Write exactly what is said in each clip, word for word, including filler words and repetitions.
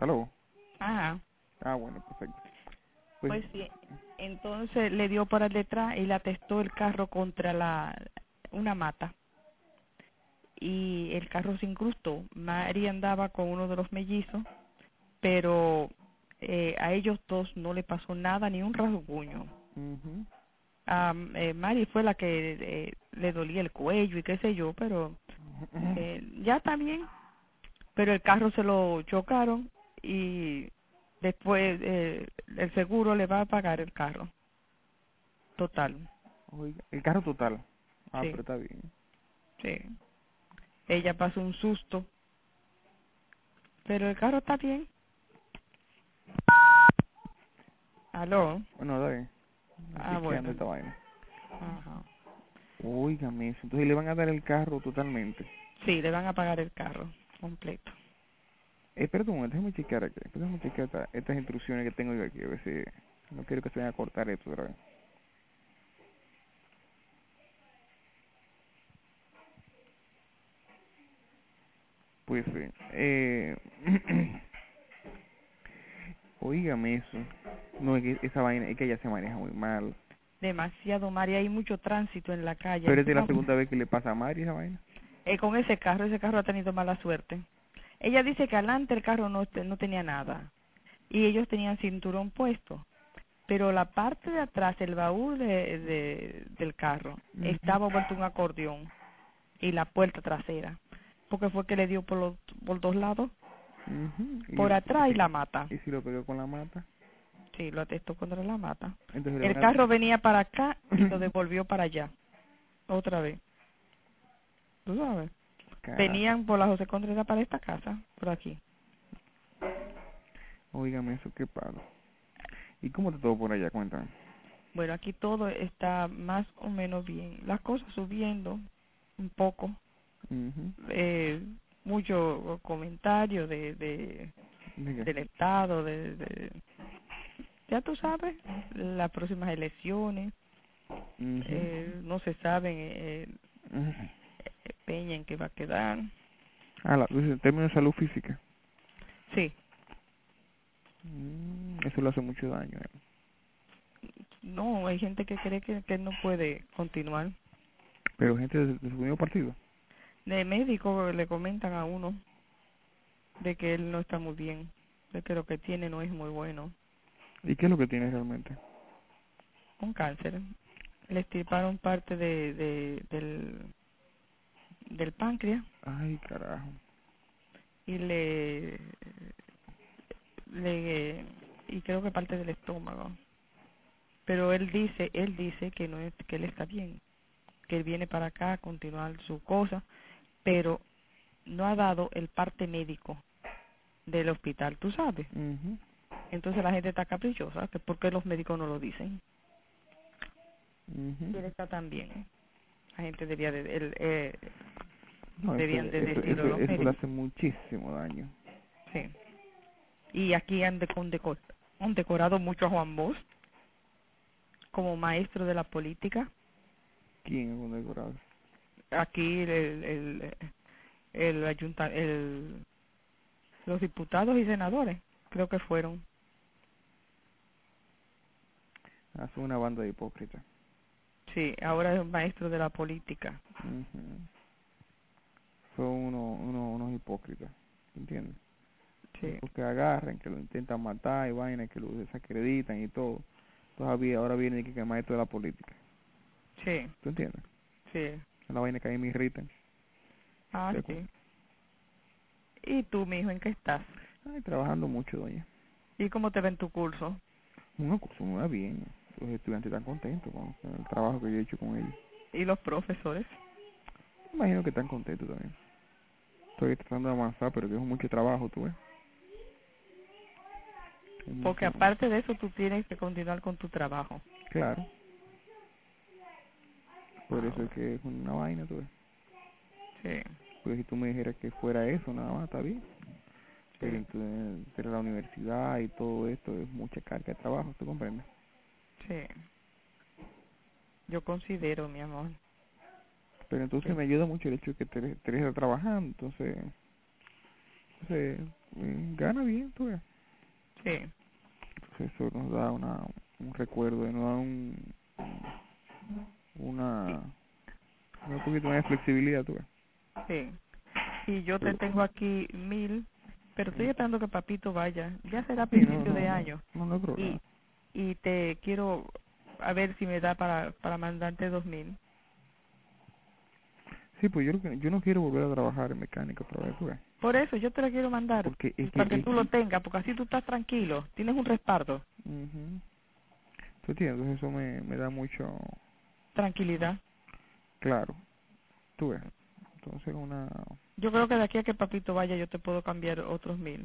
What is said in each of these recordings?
¿Aló? Ajá. Ah, bueno, perfecto. Pues, Pues sí, entonces le dio para detrás y le atestó el carro contra la una mata y el carro se incrustó. Mari andaba con uno de los mellizos, pero eh, a ellos dos no le pasó nada, ni un rasguño. mhm, A eh, Mari fue la que eh, le dolía el cuello y qué sé yo, pero eh, ya está bien. Pero el carro se lo chocaron y después eh, el seguro le va a pagar el carro total. oiga, el carro total. Ah, Sí, pero está bien. sí. Ella pasó un susto, pero el carro está bien. Aló. Bueno, está bien. Me Ah, chequeando bueno. esta vaina. Ajá. Óigame eso. Entonces le van a dar el carro totalmente. Sí, le van a pagar el carro completo. Eh, perdón, déjame chequear aquí. Déjame chequear esta- estas instrucciones que tengo yo aquí. A ver si no quiero que se vayan a cortar esto otra vez. Pues sí. Eh, óigame eso. No, es que esa vaina, es que ella se maneja muy mal. Demasiado, María, hay mucho tránsito en la calle. Pero esta es la Encima, segunda vez que le pasa a Mari esa vaina. eh, con ese carro, ese carro ha tenido mala suerte. Ella dice que adelante el carro no, te- no tenía nada y ellos tenían cinturón puesto, pero la parte de atrás, el baúl de, de- del carro, Mhm. estaba vuelto un acordeón y la puerta trasera, porque fue que le dio por los por dos lados, Mhm. Y, por y atrás y si, la mata. y si lo pegó con la mata, Sí, lo atestó contra la mata. entonces le El van a... carro venía para acá y lo devolvió para allá, otra vez. ¿Tú sabes? Carajo. Venían por la José Contreras para esta casa, por aquí. Óigame eso, qué palo. ¿Y cómo te todo por allá? Cuéntame. Bueno, aquí todo está más o menos bien. Las cosas subiendo un poco. Mhm. Eh, mucho comentario de, de Diga. del Estado, de, de, ya tú sabes, las próximas elecciones. Mhm. Eh, no se sabe eh, eh, Peña en qué va a quedar. Ah, la, en términos de salud física. Sí, Mm, eso le hace mucho daño. eh. no, hay gente que cree que, que él no puede continuar. Pero gente de, de su mismo partido. De médico le comentan a uno de que él no está muy bien, de que lo que tiene no es muy bueno. ¿Y qué es lo que tiene realmente? Un cáncer. Le extirparon parte de, de del, del páncreas Ay, carajo. y le, le y creo que parte del estómago. Pero él dice, él dice que no es, que él está bien, que él viene para acá a continuar su cosa, pero no ha dado el parte médico del hospital, tú sabes. Mhm. Entonces la gente está caprichosa, que por qué los médicos no lo dicen. Mhm. Y él está tan bien. La gente debía de, él, eh, No, eso, debían de eso, decirlo eso, los eso le médicos. hace muchísimo daño. Sí. Y aquí han de condecor- han decorado mucho a Juan Bosch como maestro de la política. ¿Quién es condecorado? Aquí el, el, el ayunta, el, los diputados y senadores, creo que fueron. Hace una banda de hipócritas. Sí, ahora es maestro de la política. Mhm. Son uno, uno, unos hipócritas. ¿Entiendes? Sí, Porque agarran, que lo intentan matar y vaina, que lo desacreditan y todo. Todavía, ahora viene y que es maestro de la política. sí, ¿Tú entiendes? sí. Es la vaina que a mí me irritan. Ah, De cu- sí. ¿Y tú, mijo, en qué estás? Ay, trabajando mucho, doña. ¿Y cómo te ven tu curso? Una cosa no va bien. Los estudiantes están contentos con con el trabajo que yo he hecho con ellos. ¿Y los profesores? Imagino que están contentos también. Estoy tratando de avanzar, pero que es mucho trabajo, tú ves. Es Porque mucho. aparte de eso, tú tienes que continuar con tu trabajo. Claro. Por Ah, eso es bueno. que es una vaina, tú ves. Sí, Porque si tú me dijeras que fuera eso, nada más, está bien. Pero sí, entonces, pero la universidad y todo esto es mucha carga de trabajo, ¿tú comprendes? sí. Yo considero, mi amor, Pero entonces que me ayuda mucho el hecho de que Teresa Teresa está trabajando, entonces Entonces, mm, gana bien, tú ves. Sí. Entonces eso nos da una, un recuerdo, nos da un, una, un poquito más de flexibilidad, tú ves. Sí. Y yo te Pero, tengo aquí mil, pero estoy mm, esperando que papito vaya. Ya será a sí, no, principio no, de no, año. no, no hay problema. Y y te quiero a ver si me da para para mandarte dos mil. Sí, pues yo, lo que- yo no quiero volver a trabajar en mecánica otra vez, tú ves. Por eso yo te lo quiero mandar, Porque es que, para que es, tú lo tengas, porque así tú estás tranquilo, tienes un respaldo, mhm, ¿tú entiendes? Entonces eso me, me da mucho, tranquilidad. claro, tú ves. Entonces una, Yo creo que de aquí a que papito vaya yo te puedo cambiar otros mil.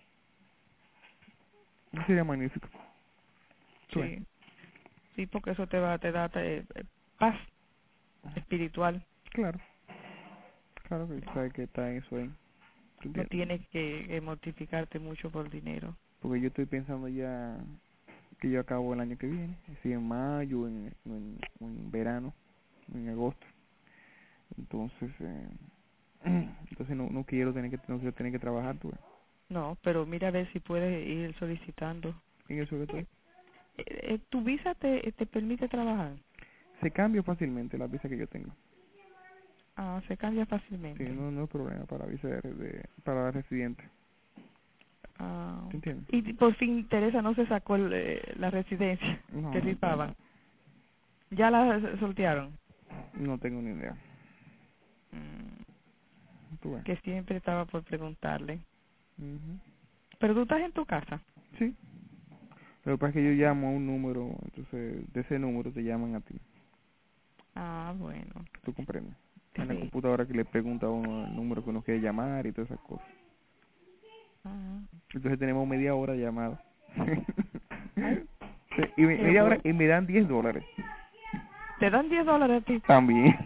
sería magnífico, tú ves. Sí, sí, porque eso te va, te da te- eh, paz espiritual. Claro, claro que sabes que está eso ahí, ¿tú No entiendes? tienes que, que mortificarte mucho por dinero. Porque yo estoy pensando ya que yo acabo el año que viene, si en mayo, en, en, en verano, en agosto. Entonces, eh, entonces no, no quiero tener que no quiero tener que trabajar, tú ves. No, pero mira a ver si puedes ir solicitando. En eso que estoy. Eh, eh, ¿Tu visa te, te permite trabajar? Se cambia fácilmente la visa que yo tengo. Ah, se cambia Sí, fácilmente. no, no hay problema para visa de, de- para residente. Ah, ¿Te entiendes? y por fin Teresa no se sacó el, eh, la residencia No, que no, rifaban. ¿Ya la soltearon? no tengo ni idea. Mm, Tú ves. que siempre estaba por preguntarle. Ujú. Pero tú estás en tu casa. Sí. Lo que pasa es que yo llamo a un número, entonces de ese número te llaman a ti. Ah, bueno. ¿Tú comprendes? En la Sí. computadora que le pregunta a uno el número que uno quiere llamar y todas esas cosas. Ah, Entonces tenemos media hora de llamada. ay, Sí, y me- qué media hora bueno. y me dan diez dólares. ¿Te dan diez dólares a ti? También.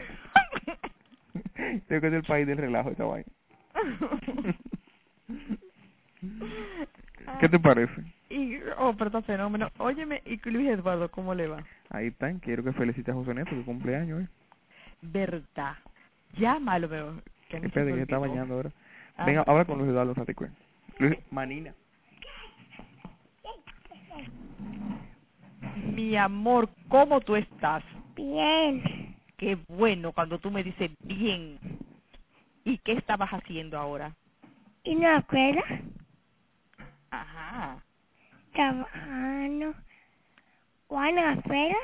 Creo que es el país del relajo esta vaina. ¿Qué Ah, te parece? y, oh, pero está fenómeno. Óyeme, ¿y Luis Eduardo cómo le va? Ahí están. Quiero que felicites a José Neto, que cumpleaños, ¿eh? Verdad. Llámalo, pero que a mí se Espérate, me que se está olvidó. bañando ahora. Ah, Venga, habla con Luis Eduardo un ratico. Luis, Manina. mi amor, ¿cómo tú estás? Bien. Qué bueno cuando tú me dices bien. ¿Y qué estabas haciendo ahora? ¿Y en la escuela? Ajá, Trabajando. ¿O en la escuela?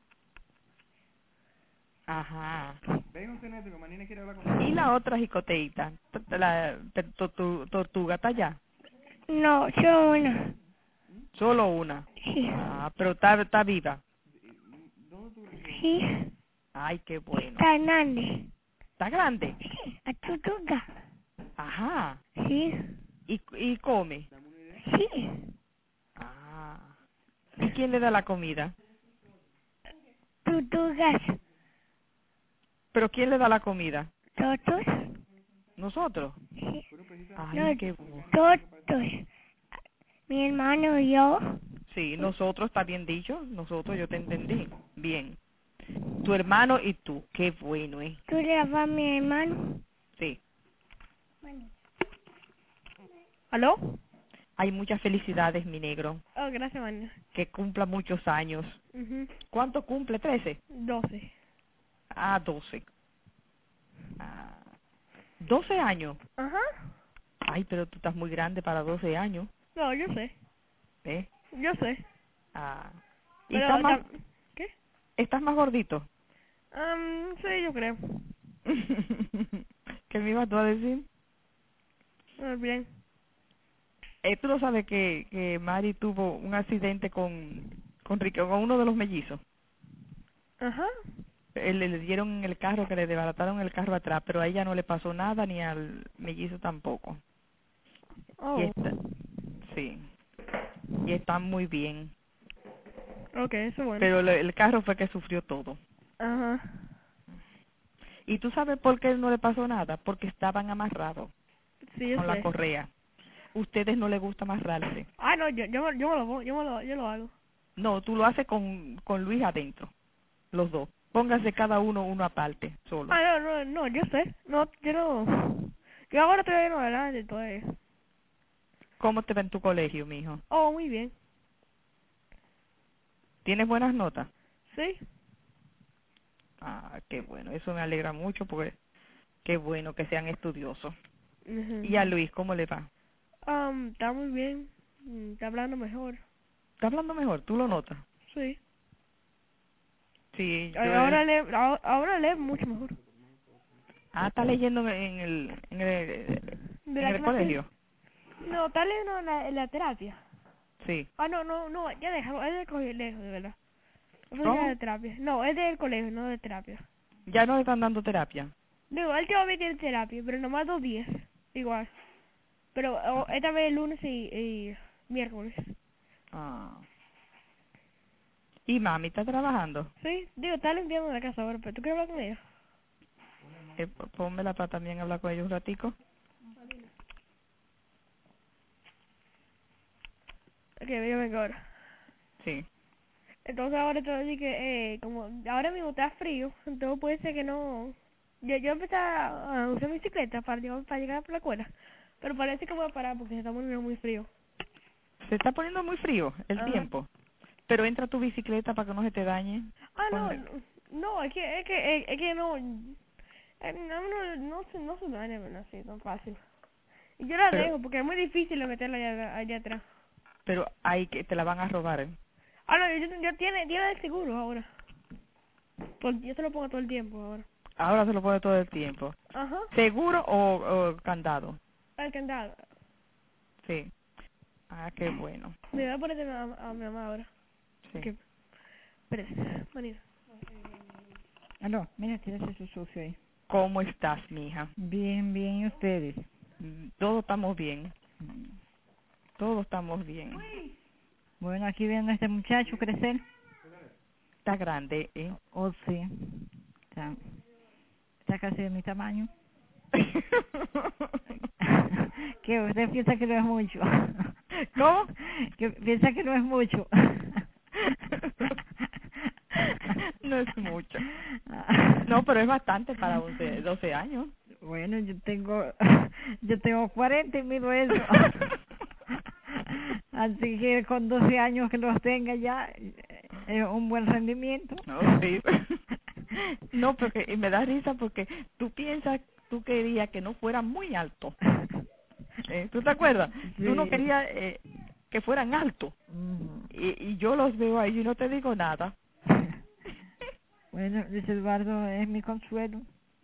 ajá. Venga, José Neto, que Manina quiere hablar con ¿Y la otra jicoteíta? T- La t- tortu- tortuga está allá. No, solo una. Solo una. Sí. Ah, pero está, está viva. Sí. Ay, qué bueno. Está grande. ¿Está grande? Sí. A tortuga. Ajá. Sí. ¿Y, y come? Sí. Ah. ¿Y quién le da la comida? Tortugas. ¿Pero quién le da la comida? ¿Totos? ¿Nosotros? Sí. Ay, No, qué bueno. totos. Mi hermano y yo. Sí, nosotros, está bien dicho. Nosotros, yo te entendí. Bien. Tu hermano y tú. Qué bueno, ¿eh? ¿Tú le vas a mi hermano? Sí. ¿Aló? Hay muchas felicidades, mi negro. Oh, gracias, María. Que cumpla muchos años. Mhm. ¿Cuánto cumple? ¿Trece? Doce. Ah, doce. Ah, ¿doce años? Ajá. Ay, pero tú estás muy grande para doce años. No, yo sé. ¿Eh? Yo sé. Ah. ¿Y Pero, estás más, tam- ¿qué? estás más gordito? Um, sí, yo creo. ¿Qué me ibas tú a decir? Ah, bien. Eh, tú no sabes que, que Mari tuvo un accidente con, con, Rico- con uno de los mellizos. Ajá. Eh, Le, le dieron en el carro, que le desbarataron el carro atrás, pero a ella no le pasó nada, ni al mellizo tampoco. Y Oh. está, sí, y está muy bien. Ok, eso es bueno. Pero le- el carro fue que sufrió todo. Ajá. ¿Y tú sabes por qué no le pasó nada? Porque estaban amarrados Sí, yo con la sé. correa. Ustedes no les gusta amarrarse. Ah, no, yo, yo, me- yo me lo pongo, yo me lo, yo lo hago. No, tú lo haces con, con Luis adentro, los dos. Póngase cada uno uno aparte, solo. Ah, no, no, no, yo sé. No, yo no. Yo ahora estoy en adelante todavía. ¿Cómo te va en tu colegio, mijo? Oh, muy bien. ¿Tienes buenas notas? Sí. Ah, qué bueno. Eso me alegra mucho porque qué bueno que sean estudiosos. Ujú. ¿Y a Luis cómo le va? Um, está muy bien. Mm, Está hablando mejor. ¿Está hablando mejor? ¿Tú lo notas? Sí. Sí, Eh, yo... Ahora eh, lee, ahora, ahora lee mucho mejor. Ah, está leyendo en el, en el, De en la el clase. colegio. No, está leyendo en la, en la terapia. Sí. Ah, no, no, no, ya déjalo. Es del colegio, de verdad. No fue ¿Cómo? de terapia. No, es del colegio, no de terapia. Ya no le están dando terapia. Digo, él todavía tiene terapia, pero nomás dos días. Igual. Pero oh, esta vez lunes y, y miércoles. Ah. ¿Y mami está trabajando? Sí, digo, está limpiando la casa ahora, pero ¿tú quieres hablar con ella? Eh, p- pónmela para también hablar con ellos un ratico. Ok, yo vengo ahora. Sí. Entonces ahora te voy a decir que, eh, como ahora mismo está frío, entonces puede ser que no... Yo, yo empecé a a usar bicicleta para llegar, para llegar por la escuela, pero parece que voy a parar porque se está poniendo muy frío. Se está poniendo muy frío el Ajá. tiempo. Pero entra tu bicicleta para que no se te dañe. Ah, no, Ponle- no, no, es que, es que, es, es que no, eh, no, no, no, se, no se daña, ¿verdad? Así, tan fácil. Y yo la Pero, dejo porque es muy difícil de meterla allá, allá atrás. pero hay que te la van a robar. ¿Eh? Ah, no, yo, yo tiene, tiene el seguro ahora. Por- yo se lo pongo todo el tiempo ahora. Ahora se lo pone todo el tiempo. Ajá, ¿Seguro o, o candado? el candado. Sí. Ah, qué bueno. Me voy a poner a, mi mamá- a mi mamá ahora. Sí. Ok, espérate, manita. Aló, mira, tienes eso sucio ahí. ¿Cómo estás, mija? Bien, bien, ¿y ustedes? Mm, Todos estamos bien. Mm. Todos estamos bien. Bueno, aquí viendo a este muchacho crecer. Está grande, ¿eh? Oh, sí. Está, está casi de mi tamaño. ¿Qué? ¿Usted piensa que no es mucho? ¿Cómo? ¿Que piensa que no es mucho? No es mucho. No, pero es bastante para once, doce años. Bueno, yo tengo, yo tengo cuarenta y mido eso. Así que con doce años que los tenga ya, es un buen rendimiento. No, sí. No, porque y me da risa porque tú piensas, tú querías que no fuera muy alto. ¿Eh? ¿Tú te acuerdas? Tú no Sí. querías eh, que fueran altos. Ujú. Y, y yo los veo ahí y no te digo nada. Bueno, Luis Eduardo es mi consuelo.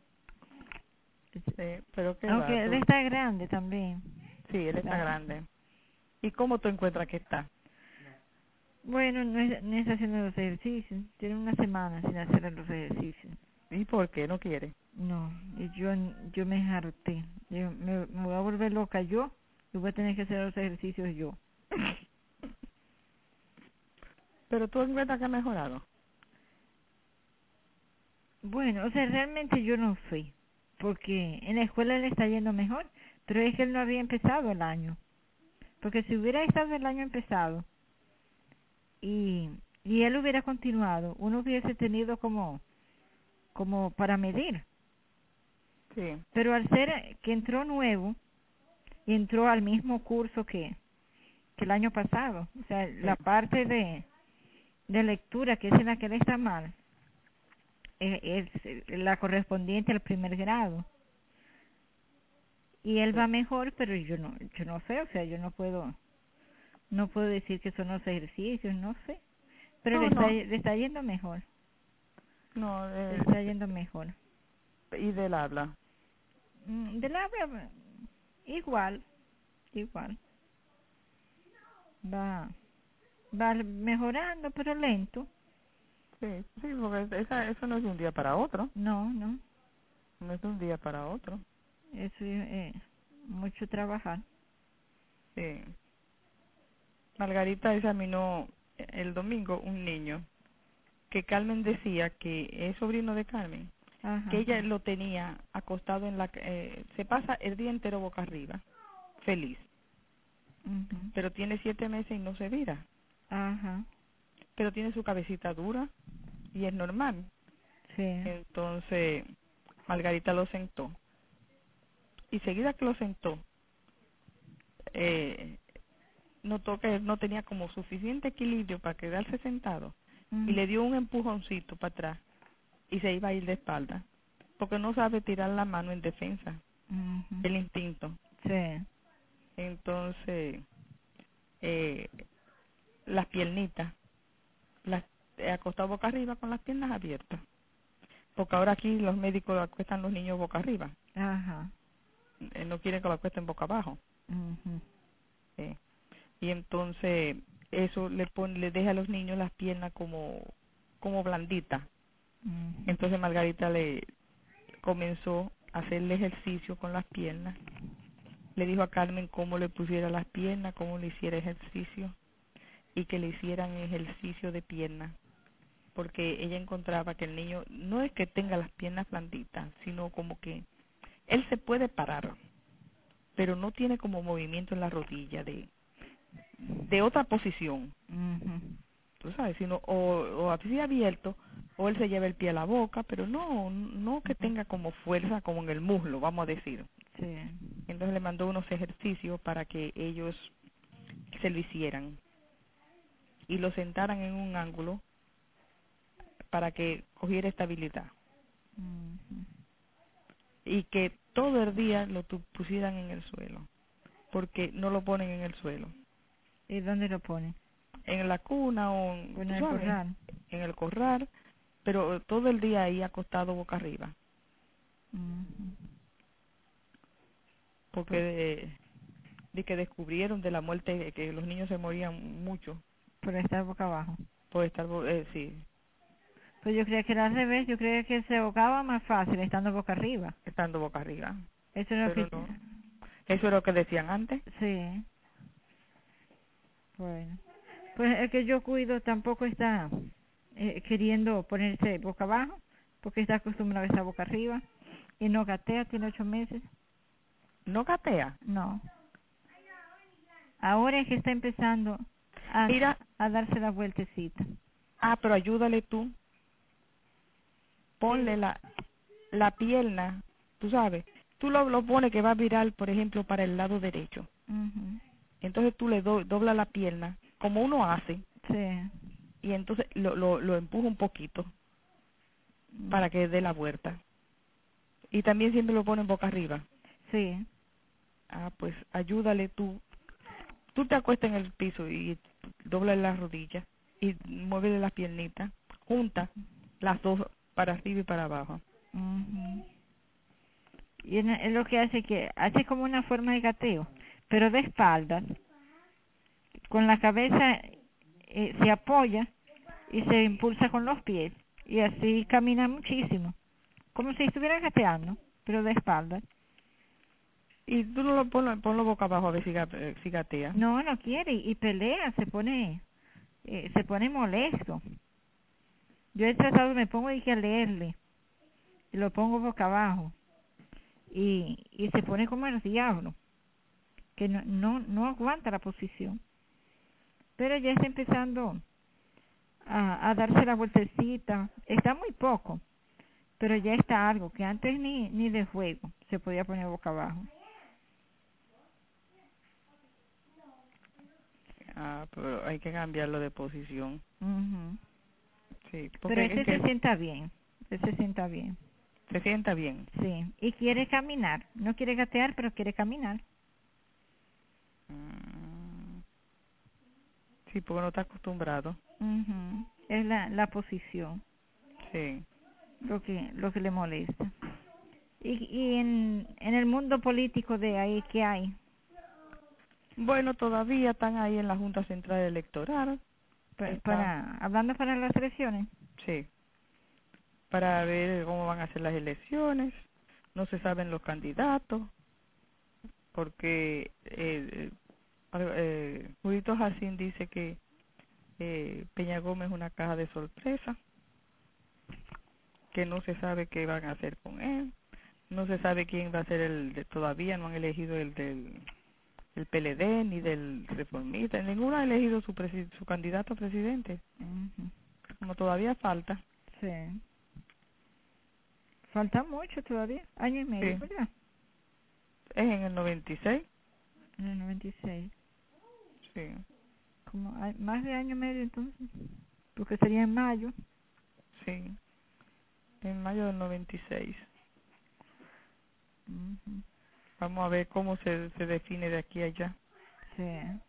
Sí, pero qué va, Aunque él tú. está grande también. Sí, él está Está- grande. ¿Y cómo tú encuentras que está? Bueno, no, es- no está haciendo los ejercicios. Tiene una semana sin hacer los ejercicios. ¿Y por qué no quiere? No, y yo, yo me harté. Yo me, me voy a volver loca yo y voy a tener que hacer los ejercicios yo. Pero tú encuentras que ha mejorado. Bueno, o sea, realmente yo no sé, porque en la escuela le está yendo mejor, pero es que él no había empezado el año. Porque si hubiera estado el año empezado y, y él hubiera continuado, uno hubiese tenido como, como para medir. Sí. Pero al ser que entró nuevo y entró al mismo curso que, que el año pasado, o sea, la Sí. parte de, de lectura que es en la que él está mal, eh, es la correspondiente al primer grado. Y él va mejor, pero yo no, yo no sé, o sea, yo no puedo, no puedo decir que son los ejercicios, no sé, pero le No, está, no. le está yendo mejor, No, le eh, está yendo mejor. y del habla. Mm, Del habla, igual, igual, va, va mejorando, pero lento, Sí, sí, porque esa, eso no es de un día para otro. no, no, No es de un día para otro. eso es eh, mucho trabajar. Sí. Margarita examinó el domingo un niño que Carmen decía que es sobrino de Carmen, que Ajá, ella lo tenía acostado en la... Eh, se pasa el día entero boca arriba, feliz, ujú, pero tiene siete meses y no se vira, ajá, pero tiene su cabecita dura y es normal. sí, Entonces, Margarita lo sentó y seguida que lo sentó, eh, notó que no tenía como suficiente equilibrio para quedarse sentado Mm. y le dio un empujoncito para atrás y se iba a ir de espalda, porque no sabe tirar la mano en defensa, Ujú. el instinto. Sí. Entonces, eh, las piernitas, las eh, acostado boca arriba con las piernas abiertas, porque ahora aquí los médicos acuestan los niños boca arriba, Ajá. eh, no quieren que lo acuesten boca abajo. Ujú. eh. Y entonces eso le pone, le deja a los niños las piernas como como blanditas. Ujú. Entonces Margarita le comenzó a hacerle ejercicio con las piernas. Le dijo a Carmen cómo le pusiera las piernas, cómo le hiciera ejercicio y que le hicieran ejercicio de piernas, porque ella encontraba que el niño no es que tenga las piernas blanditas, sino como que él se puede parar, pero no tiene como movimiento en la rodilla de de otra posición, Ujú. tú sabes, sino o, o así abierto, o él se lleva el pie a la boca, pero no, no que tenga como fuerza como en el muslo, vamos a decir. Sí. Entonces le mandó unos ejercicios para que ellos se lo hicieran y lo sentaran en un ángulo para que cogiera estabilidad Ujú. y que todo el día lo tu- pusieran en el suelo, porque no lo ponen en el suelo, ¿Y dónde lo pone? en la cuna o en, Con tú el sabes, corral. en el corral, pero todo el día ahí acostado boca arriba, Ujú. porque Por, de, de que descubrieron de la muerte que los niños se morían mucho por estar boca abajo. por estar, bo- eh, sí, Pues yo creía que era al revés. Yo creía que se ahogaba más fácil estando boca arriba. estando boca arriba, Eso es lo pero que... no, eso es lo que decían antes. Sí. Bueno. Pues el que yo cuido tampoco está eh, queriendo ponerse boca abajo, porque está acostumbrado a estar boca arriba. Y no gatea, tiene ocho meses. No gatea. No. Ahora es que está empezando a, Mira, a darse la vueltecita. ah, pero ayúdale tú, ponle Sí. la, la pierna, tú sabes, tú lo, lo pones que va a virar, por ejemplo, para el lado derecho. Ujú. Entonces tú le do, dobla la pierna, como uno hace, Sí. y entonces lo, lo, lo empuja un poquito para que dé la vuelta. Y también siempre lo ponen boca arriba. Sí. Ah, pues ayúdale tú. Tú te acuestas en el piso y dobla las rodillas y muévele las piernitas, junta las dos para arriba y para abajo. Ujú. Y en- es lo que hace que hace como una forma de gateo, pero de espaldas, con la cabeza eh, se apoya y se impulsa con los pies y así camina muchísimo, como si estuviera gateando, pero de espaldas. Y tú no lo pones, ponlo boca abajo a ver si, ga- eh, si gatea. No, no quiere y pelea, se pone eh, se pone molesto. Yo he tratado, me pongo y que a leerle y lo pongo boca abajo y y se pone como el diablo, que no no no aguanta la posición. Pero ya está empezando a, a darse la vueltecita. Está muy poco, pero ya está algo que antes ni ni de juego se podía poner boca abajo. Ah, pero hay que cambiarlo de posición. Ujú. Sí, Pero porque es ese se que sienta bien, ese se sienta bien, se sienta bien. sí. Y quiere caminar, no quiere gatear, pero quiere caminar. Mm, sí, porque no está acostumbrado. Ujú. Es la, la posición Sí. lo que lo que le molesta. Y, y en, en el mundo político de ahí, ¿qué hay? Bueno, todavía están ahí en la Junta Central Electoral. Pa- Están, para hablando para las elecciones. sí, para ver cómo van a ser las elecciones. No se saben los candidatos, porque eh, eh, eh, Julito Jacín dice que eh, Peña Gómez es una caja de sorpresa, que no se sabe qué van a hacer con él, no se sabe quién va a ser el, de, todavía no han elegido el del el P L D ni del Reformista, ninguno ha elegido su, presi- su candidato a presidente, Ujú. como todavía falta. Sí. Falta mucho todavía, año y medio, Sí, ¿verdad? es en el noventa y seis. En el noventa y seis. Sí. Como hay más de año y medio entonces. Porque sería en mayo. Sí. En mayo del noventa y seis. Ujú. Vamos a ver cómo se, se define de aquí a allá. Sí.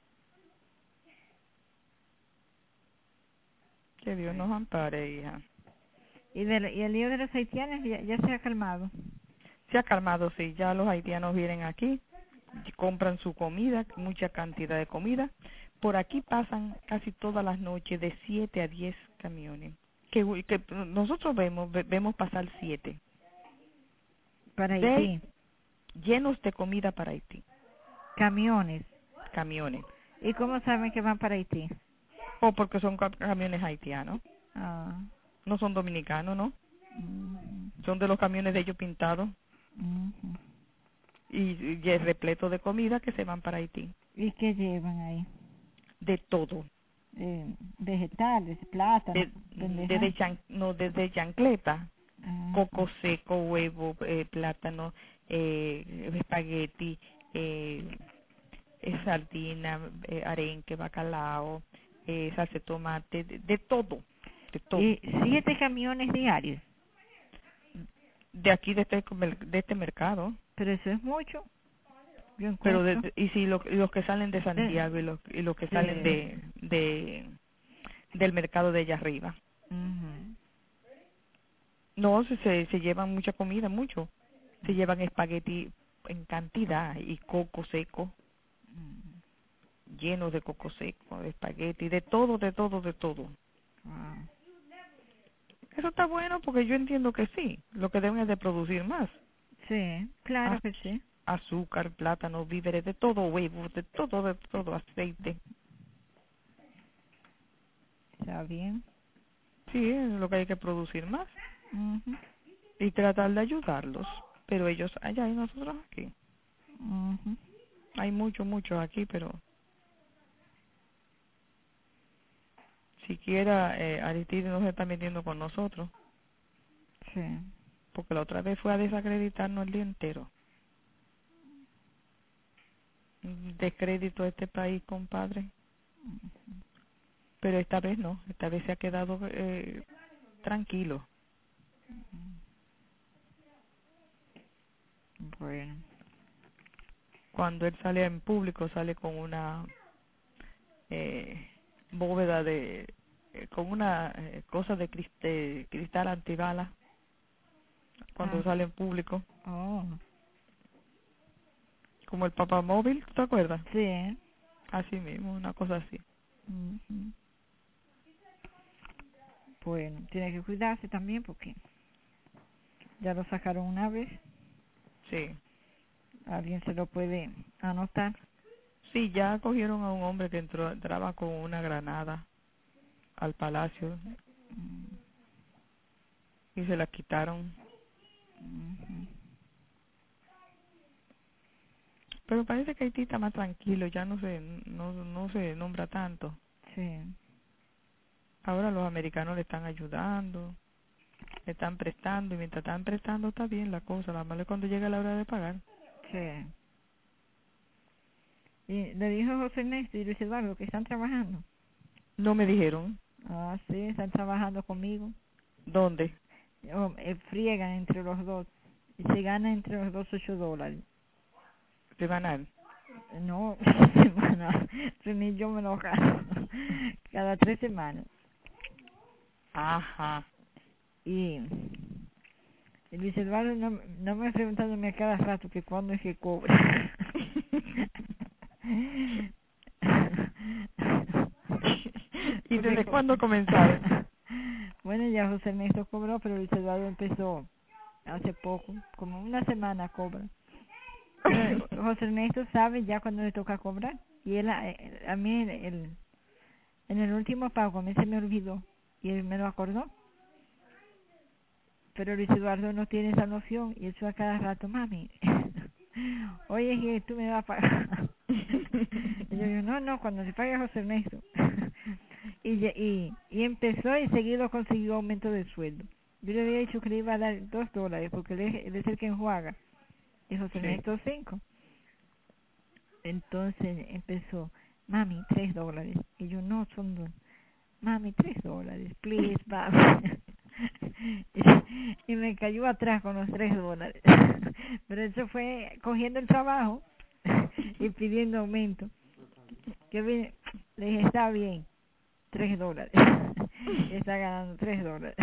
Que Dios nos ampare, hija. Y, de, y el lío de los haitianos ya, ya se ha calmado. Se ha calmado, sí. Ya los haitianos vienen aquí, y compran su comida, mucha cantidad de comida. Por aquí pasan casi todas las noches de siete a diez camiones. Que, que nosotros vemos, ve- vemos pasar siete. Para De, Haití. llenos de comida para Haití. Camiones. Camiones. ¿Y cómo saben que van para Haití? O porque son ca- camiones haitianos. Ah. No son dominicanos, ¿no? Ujú. Son de los camiones de ellos pintados. Ujú. Y, y es repleto de comida que se van para Haití. ¿Y qué llevan ahí? De todo. Eh, vegetales, plátanos, De, pendejas. desde, chan, no, desde chancleta, Ah, coco seco, huevo, eh, plátano, eh, espagueti, eh, eh, sardina, eh, arenque, bacalao, eh, salsa de tomate, de, de todo, de todo. y siete camiones diarios. De aquí, de este, comer- de este mercado. Pero eso es mucho. Yo Pero encuentro. de, y si lo- los que salen de Santiago y los, y los que Sí. salen de, de del mercado de allá arriba. Ujú. No, se, se, se llevan mucha comida, mucho. Se llevan espagueti en cantidad y coco seco, Mm. llenos de coco seco, de espagueti, de todo, de todo, de todo. Wow. Eso está bueno porque yo entiendo que sí, lo que deben es de producir más. Sí, claro Az- que sí. azúcar, plátano, víveres, de todo, huevos, de todo, de todo, aceite. Está bien. Sí, es lo que hay que producir más Ujú. y tratar de ayudarlos. Pero ellos allá y nosotros aquí. Ujú. Hay mucho, mucho aquí, pero siquiera eh, Aristide no se está metiendo con nosotros, Sí. porque la otra vez fue a desacreditarnos el día entero. Un descrédito a este país, compadre. Pero esta vez no, esta vez se ha quedado eh, tranquilo. Bueno. Cuando él sale en público, sale con una eh, bóveda de, eh, con una eh, cosa de cris- de cristal antibala, cuando Ah. sale en público, Oh. como el papamóvil, ¿tú te acuerdas? Sí. Así mismo, una cosa así. Ujú. Bueno, tiene que cuidarse también porque ya lo sacaron una vez. Sí. Alguien se lo puede anotar. Sí, ya cogieron a un hombre que entró, entraba con una granada al palacio Mm. y se la quitaron. Ujú. Pero parece que Haití está más tranquilo, ya no se, no, no se nombra tanto. Sí. Ahora los americanos le están ayudando, le están prestando y mientras están prestando está bien la cosa, la malo es cuando llega la hora de pagar. Sí. Y le dijo José Ernesto y Luis Eduardo que están trabajando. No me dijeron Ah, sí, están trabajando conmigo. dónde. Oh, eh, friegan entre los dos. Y se gana entre los dos ocho dólares. Semanal. No, semana. Ni yo me lo gano. Cada tres semanas. Ajá. Y, y Luis Eduardo no, no me ha preguntado a cada rato que cuándo es que cobra. ¿Y Porque desde co- cuándo comenzaron? Bueno, ya José Ernesto cobró, pero Luis Eduardo empezó hace poco, como una semana cobra. Pero José Ernesto sabe ya cuando le toca cobrar. Y él, a, a mí, el, el- en el último pago, a mí se me olvidó. Y él me lo acordó. Pero Luis Eduardo no tiene esa noción. Y eso a cada rato, mami. Oye, que tú me vas a pagar. Y yo digo, no, no, cuando se pague José Ernesto. y, ya- y, y empezó y seguido consiguió aumento de sueldo. Yo le había dicho que le iba a dar dos dólares porque él es, él es el que enjuaga. Y José Sí. Ernesto cinco. Entonces empezó, mami, tres dólares. Y yo, no, son dos. Mami, tres dólares, please, mami. y, y me cayó atrás con los tres dólares. Pero eso fue cogiendo el trabajo y pidiendo aumento. Que vine, le dije, está bien, tres dólares. Y está ganando tres dólares.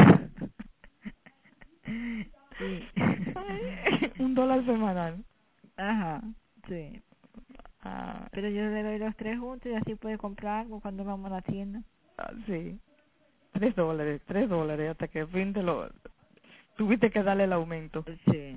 y, Un dólar semanal. Ajá, sí. Ah, Pero yo le doy los tres juntos y así puede comprar algo cuando vamos a la tienda. ah, sí. Tres dólares, tres dólares, hasta que al fin te lo... Tuviste que darle el aumento. Sí.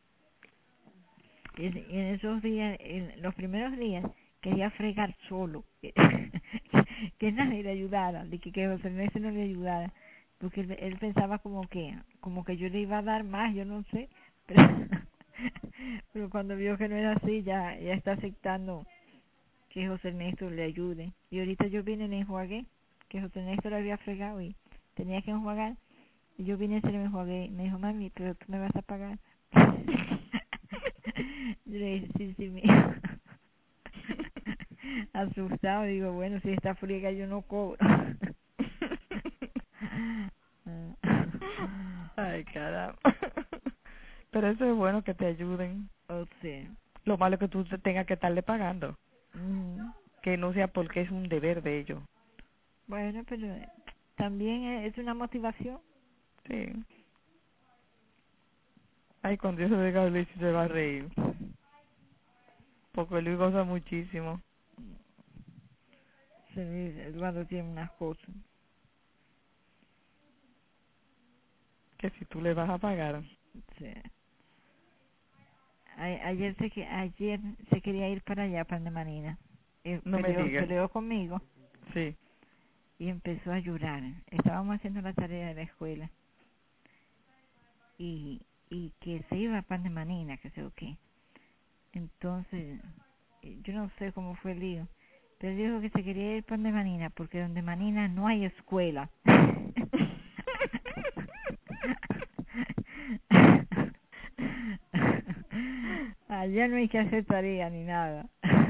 Y, y en esos días, en los primeros días, quería fregar solo. Que, que nadie le ayudara, de que, que José Ernesto no le ayudara. Porque él, él pensaba como que como que yo le iba a dar más, yo no sé. Pero, pero cuando vio que no era así, ya, ya está aceptando que José Ernesto le ayude. Y ahorita yo vine y le enjuagué, que José Ernesto le había fregado y tenía que enjuagar. Y yo vine y se lo enjuagué. Me dijo, mami, pero tú me vas a pagar. Yo le dije, sí, sí, mío. Asustado, digo, bueno, si esta friega yo no cobro. Ay, caramba. Pero eso es bueno que te ayuden. O sea, Lo malo es que tú te tengas que estarle pagando. mm, Que no sea porque es un deber de ellos. bueno, pero eh, también es una motivación. Sí. Ay, cuando eso diga Luis se va a reír. Porque Luis goza muchísimo. Se dice, Eduardo tiene unas cosas. Que si tú le vas a pagar. Sí. A- ayer se que ayer se quería ir para allá, para Manina. Eh, No me peleó, digas. peleó conmigo Sí. y empezó a llorar. Estábamos haciendo la tarea de la escuela y y que se iba para Manina, que sé o qué. Entonces, eh, yo no sé cómo fue el lío, pero dijo que se quería ir para Manina porque donde Manina no hay escuela. Allá no hay que hacer tarea ni nada.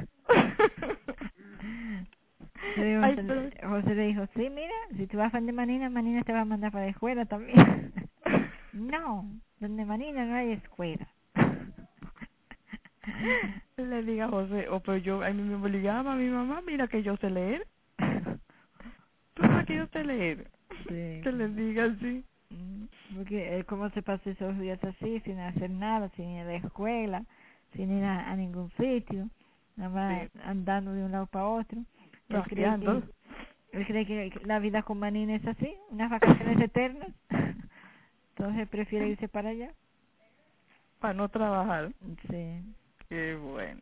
Entonces Ay, José, pero... José le dijo, sí, mira, si tú vas a de Manina, Manina te va a mandar para la escuela también. No, donde Manina no hay escuela. Le diga a José, o pero yo, a mí me obligaba a mi mamá, mira que yo sé leer. Tú sabes que yo sé leer. Sí. Que le diga así. Mm, porque él como se pasó esos días así, sin hacer nada, sin ir a la escuela, sin ir a, a ningún sitio, nada más Sí, andando de un lado para otro. Él cree que paseando. él cree que la vida con Manina es así, unas vacaciones eternas. Entonces prefiere irse para allá. Para no trabajar. Sí. Qué bueno.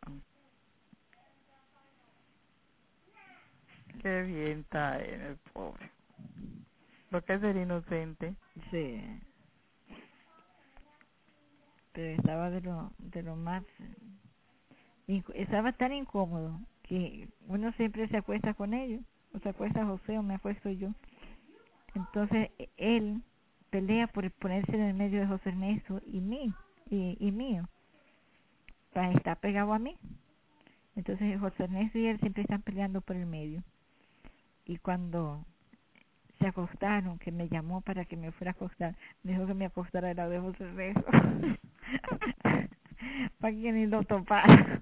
Qué bien está él, el pobre. Porque es ser inocente. Sí, pero estaba de lo, de lo más, inc- estaba tan incómodo que uno siempre se acuesta con ellos, o se acuesta José o me acuesto yo. Entonces e- él pelea por ponerse en el medio de José Ernesto y mí, y, y mío, para estar pegado a mí. Entonces José Ernesto y él siempre están peleando por el medio. Y cuando se acostaron, que me llamó para que me fuera a acostar, me dijo que me acostara al lado de José Ernesto. Para que ni lo topara.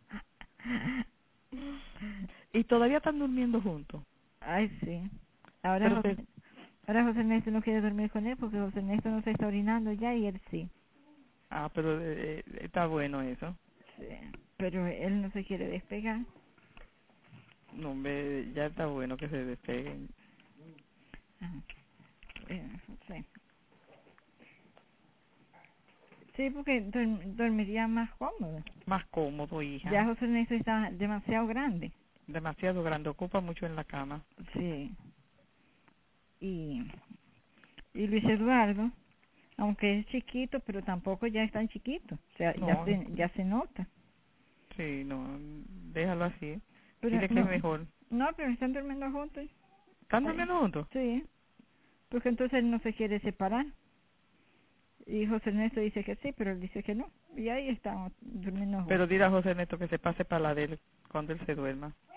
Y todavía están durmiendo juntos. Ay, sí. Ahora Pero te... José, ahora José Ernesto no quiere dormir con él porque José Ernesto no se está orinando ya y él sí. Ah, pero eh, eh, está bueno eso. Sí. Pero él no se quiere despegar. No, me, ya está bueno que se despeguen. Ajá. Eh, sí. Sí, porque dorm- dormiría más cómodo. Más cómodo, hija. Ya José Ernesto está demasiado grande. Demasiado grande, ocupa mucho en la cama. Sí. Y, y Luis Eduardo, aunque es chiquito, pero tampoco ya es tan chiquito. O sea, ya No, se, ya se nota. sí, no, déjalo así. Pero Dile que es no, mejor. no, pero están durmiendo juntos. ¿Están Ay, durmiendo juntos? sí, porque entonces él no se quiere separar. Y José Ernesto dice que sí, pero él dice que no. Y ahí estamos durmiendo juntos. Pero dile a José Ernesto que se pase para la de él cuando él se duerma.